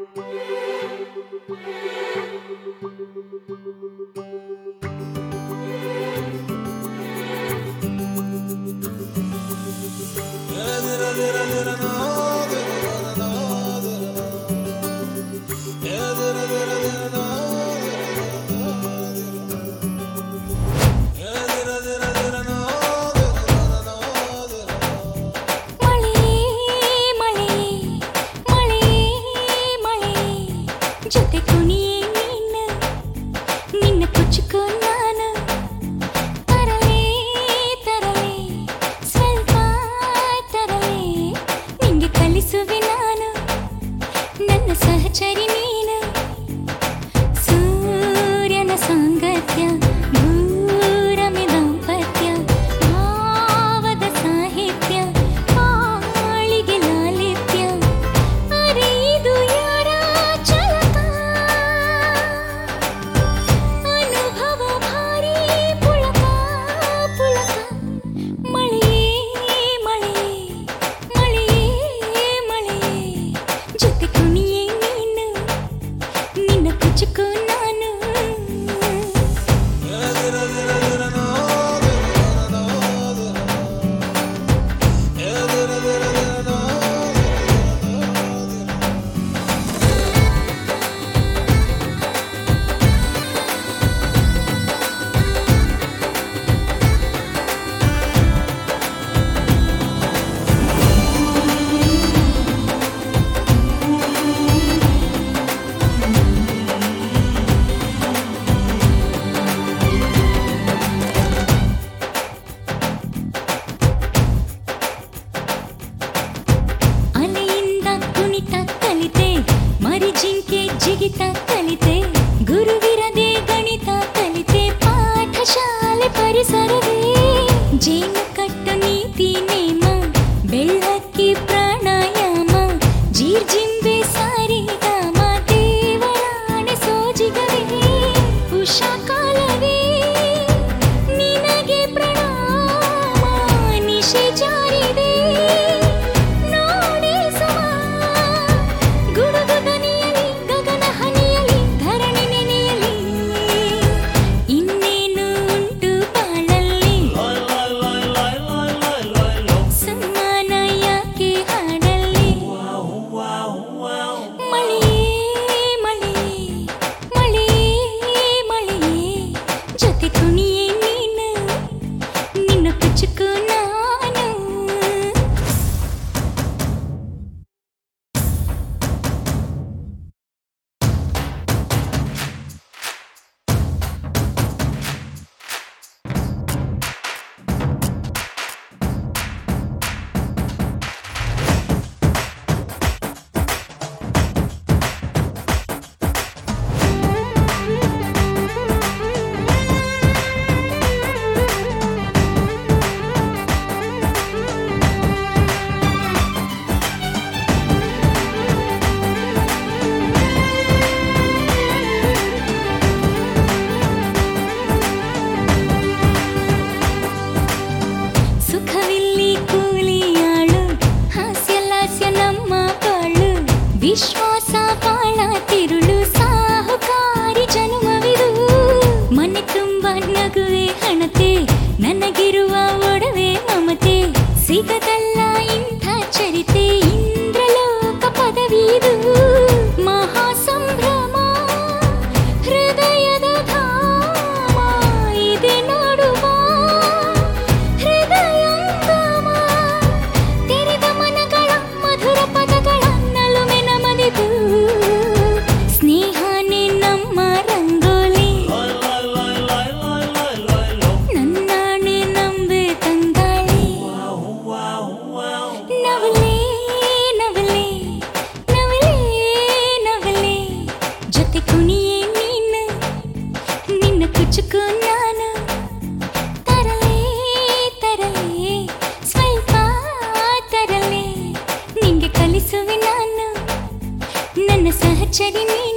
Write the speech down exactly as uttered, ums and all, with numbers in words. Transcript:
ವಿಶ್ವಾಸ ಬಾಳ ತಿರುಳು ಸಾಹುಕಾರಿ ಜನುಮವಿದು ಮನೆ ತುಂಬ ನಗುವೆ ಹಣತೆ ನನಗಿರುವ ಒಡವೆ ಮಮತೆ ಸಿಗದಲ್ಲ ಇಂಥ ಚರಿತೆ ಇಂದ್ರಲೋಕ ಪದವಿದು ಮಹಾ ಸಂಭ್ರಮ ಹೃದಯದ ಧಾಮ ಇದೆ ನೋಡುವ ಹೃದಯಂಗಮ ತೆರೆದ ಮನಗಳ ಮಧುರ ಪದಗಳ ನಲುಮೆ ನಮನಿದು ಸ್ನೇಹನೇ ನಮ್ಮ ರಂಗೋಲಿ ನನ್ನಾಣೆ ನಂಬೆ ತಂಗಾಳಿ ನವಲೆ ನವಲೆ ನವಲೆ ನವಲೆ ಜೊತೆ ಕುಣಿಯೇ ನೀನು ನಿನ್ನ ಕುಚುಕು ನಾನು ತರಲೆ ತರಲೆ ಸ್ವಲ್ಪ ತರಲೆ ನಿಂಗೆ ಕಲಿಸುವೆ ನಾನು ನನ್ನ ಸಹಚರಿ ನೀನು.